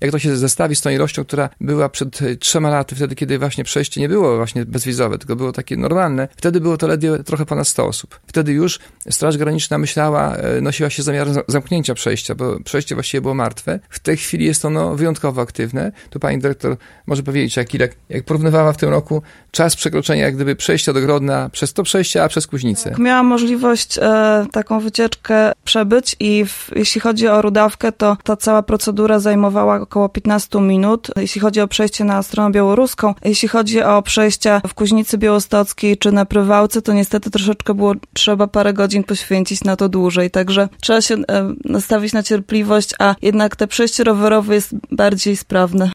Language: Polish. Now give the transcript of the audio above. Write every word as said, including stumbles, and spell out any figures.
jak to się zestawi z tą ilością, która była przed trzema laty, wtedy, kiedy właśnie przejście nie było właśnie bezwizowe, tylko było takie normalne, wtedy było to ledwie trochę ponad sto osób. Wtedy już Straż Graniczna myślała, nosiła się zamiarem zamknięcia przejścia, bo przejście właściwie było martwe. W tej chwili jest ono wyjątkowo aktywne. Tu pani dyrektor może powiedzieć, jak, ile, jak porównywała w tym roku czas przekroczenia jak gdyby przejścia do Grodna przez to przejście, a przez Kuźnicę. Miałam możliwość e, taką wycieczkę przebyć i w, jeśli chodzi o Rudawkę, to ta cała procedura zajmowała około piętnaście minut. Jeśli chodzi o przejście na stronę białoruską, jeśli chodzi o przejścia w Kuźnicy Białostockiej czy na Prywałce, to niestety troszeczkę było trzeba parę godzin poświęcić na to dłużej. Także trzeba się e, nastawić na cierpliwość, a jednak te przejście rowerowe jest bardziej sprawne.